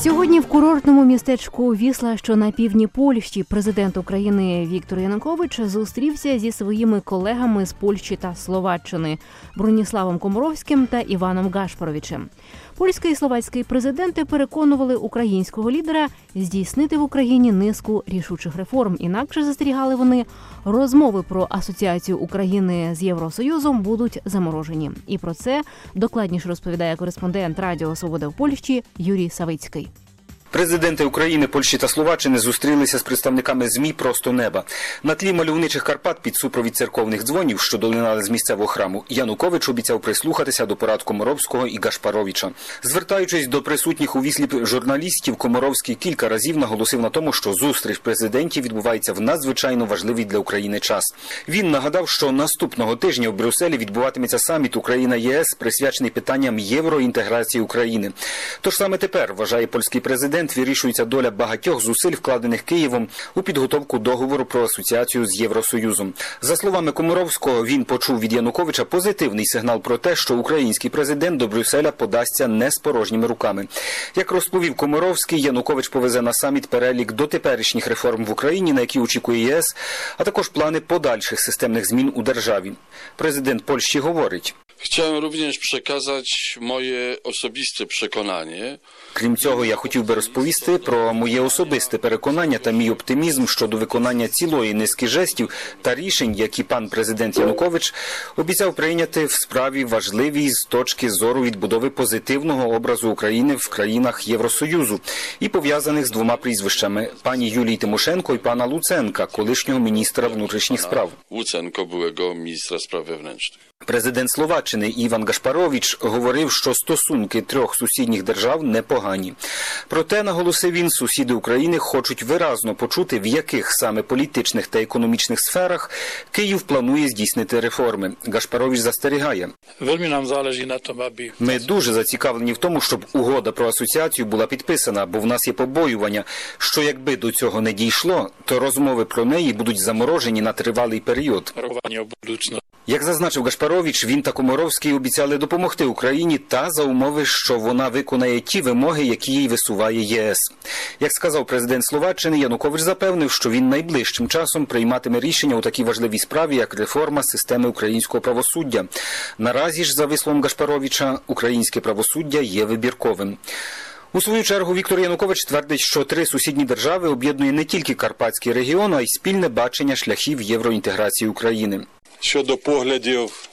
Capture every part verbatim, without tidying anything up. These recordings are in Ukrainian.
Сьогодні в курортному містечку Вісла, що на півдні Польщі, президент України Віктор Янукович зустрівся зі своїми колегами з Польщі та Словаччини Броніславом Комаровським та Іваном Гашпаровичем. Польський і словацький президенти переконували українського лідера здійснити в Україні низку рішучих реформ. Інакше, застерігали вони, розмови про асоціацію України з Євросоюзом будуть заморожені. І про це докладніше розповідає кореспондент Радіо Свобода в Польщі Юрій Савицький. Президенти України, Польщі та Словаччини зустрілися з представниками ЗМІ «Просто неба». На тлі мальовничих Карпат під супровід церковних дзвонів, що долинали з місцевого храму, Янукович обіцяв прислухатися до порад Комаровського і Гашпаровича. Звертаючись до присутніх у Віслі журналістів, Комаровський кілька разів наголосив на тому, що зустріч президентів відбувається в надзвичайно важливий для України час. Він нагадав, що наступного тижня в Брюсселі відбуватиметься саміт Україна-ЄС, присвячений питанням євроінтеграції України. Тож саме тепер, вважає польський президент, вирішується доля багатьох зусиль, вкладених Києвом у підготовку договору про асоціацію з Євросоюзом. За словами Комаровського, він почув від Януковича позитивний сигнал про те, що український президент до Брюсселя подасться не з порожніми руками. Як розповів Комаровський, Янукович повезе на саміт перелік дотеперішніх реформ в Україні, на які очікує ЄС, а також плани подальших системних змін у державі. Президент Польщі говорить: Chciałem również przekazać moje osobiste przekonanie. Крім цього, я хотів би розповісти про моє особисте переконання та мій оптимізм щодо виконання цілої низки жестів та рішень, які пан президент Янукович обіцяв прийняти в справі важливій з точки зору відбудови позитивного образу України в країнах Євросоюзу і пов'язаних з двома прізвищами – пані Юлії Тимошенко і пана Луценка, колишнього міністра внутрішніх справ. Луценко, byłego ministra spraw wewnętrznych. Президент Словаччини Іван Гашпарович говорив, що стосунки трьох сусідніх держав непогані. Проте, наголосив він, сусіди України хочуть виразно почути, в яких саме політичних та економічних сферах Київ планує здійснити реформи. Гашпарович застерігає: Ми дуже зацікавлені в тому, щоб угода про асоціацію була підписана, бо в нас є побоювання, що якби до цього не дійшло, то розмови про неї будуть заморожені на тривалий період. Як зазначив Гашпарович, він та Комаровський обіцяли допомогти Україні та за умови, що вона виконає ті вимоги, які їй висуває ЄС. Як сказав президент Словаччини, Янукович запевнив, що він найближчим часом прийматиме рішення у такій важливій справі, як реформа системи українського правосуддя. Наразі ж, за висловом Гашпаровича, українське правосуддя є вибірковим. У свою чергу Віктор Янукович твердить, що три сусідні держави об'єднує не тільки Карпатський регіон, а й спільне бачення шляхів євроінтеграції України. Щодо поглядів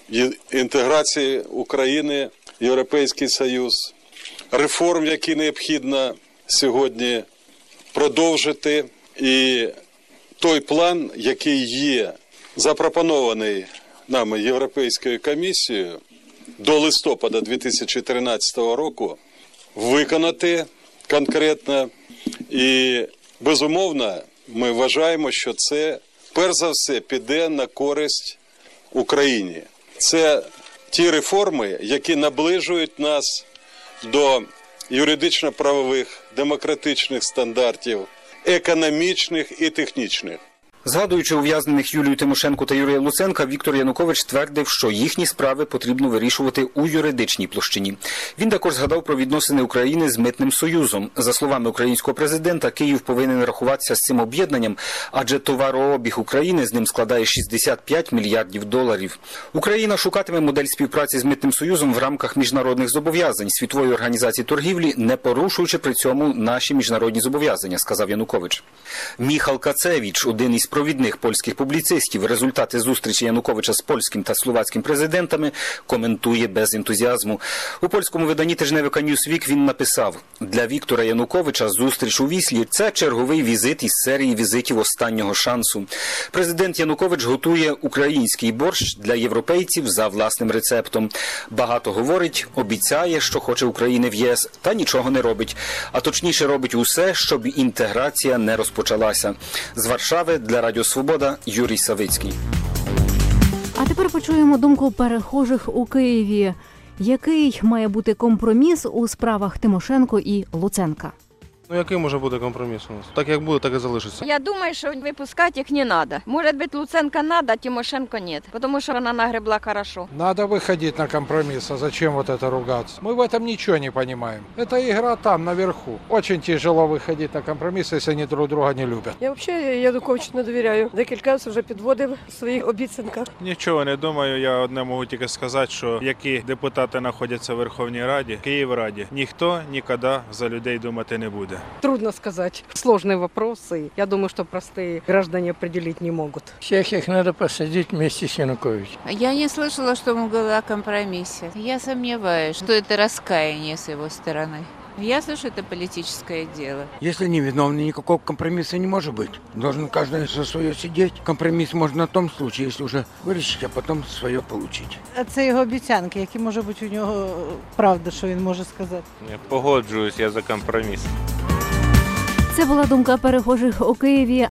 інтеграції України в Європейський Союз, реформ, які необхідно сьогодні продовжити, і той план, який є запропонований нами Європейською комісією до листопада дві тисячі тринадцятого року, виконати конкретно. І, безумовно, ми вважаємо, що це перш за все піде на користь Україні. Це ті реформи, які наближують нас до юридично-правових, демократичних стандартів, економічних і технічних. Згадуючи ув'язнених Юлію Тимошенко та Юрія Луценка, Віктор Янукович твердив, що їхні справи потрібно вирішувати у юридичній площині. Він також згадав про відносини України з Митним Союзом. За словами українського президента, Київ повинен рахуватися з цим об'єднанням, адже товарообіг України з ним складає шістдесят п'ять мільярдів доларів. Україна шукатиме модель співпраці з Митним Союзом в рамках міжнародних зобов'язань Світової організації торгівлі, не порушуючи при цьому наші міжнародні зобов'язання, сказав Янукович. Міхал Кацевич, один із провідних польських публіцистів, результати зустрічі Януковича з польським та словацьким президентами коментує без ентузіазму. У польському виданні тижневика Newsweek він написав: «Для Віктора Януковича зустріч у Віслі – це черговий візит із серії візитів останнього шансу. Президент Янукович готує український борщ для європейців за власним рецептом. Багато говорить, обіцяє, що хоче України в ЄС, та нічого не робить. А точніше робить усе, щоб інтеграція не розпочалася». З Варшави для Радіо Свобода Юрій Савицький. А тепер почуємо думку перехожих у Києві. Який має бути компроміс у справах Тимошенко і Луценка? Ну який може бути компроміс у нас? Так як буде, так і залишиться. Я думаю, что выпускать их не надо. Может быть, Луценко надо, Тимошенко нет. Потому что она нагребла хорошо. Надо выходить на компромисс, а зачем вот это ругаться? Мы в этом ничего не понимаем. Это игра там, наверху. Очень тяжело выходить на компромисс, если они друг друга не любят. Я взагалі Януковичу не довіряю. Декілька разів вже підводив в своїх обіцянках. Нічого не думаю, я одне можу тільки сказати, що які депутати знаходяться в Верховній Раді, Київраді, ніхто ніколи за людей думати не буде. Трудно сказать. Сложные вопросы. Я думаю, что простые граждане определить не могут. Всех их надо посадить вместе с Януковичем. Я не слышала, что он говорил о компромиссе. Я сомневаюсь, что это раскаяние с его стороны. Я слышу, это политическое дело. Если не виновны, никакого компромисса не может быть. Должен каждый за свое сидеть. Компромисс можно на том случае, если уже выращить, а потом свое получить. А це його обіцянки, які може бути у нього правда, що він може сказати. Погоджуюсь, я за компроміс. Це була думка перехожих у Києві.